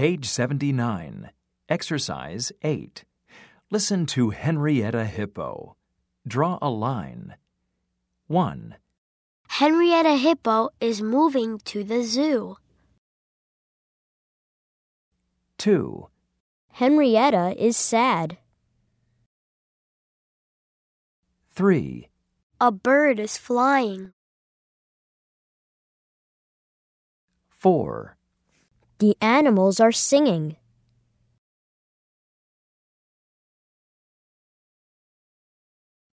Page 79. Exercise 8. Listen to Henrietta Hippo. Draw a line. 1. Henrietta Hippo is moving to the zoo. 2. Henrietta is sad. 3. A bird is flying. 4. The animals are singing.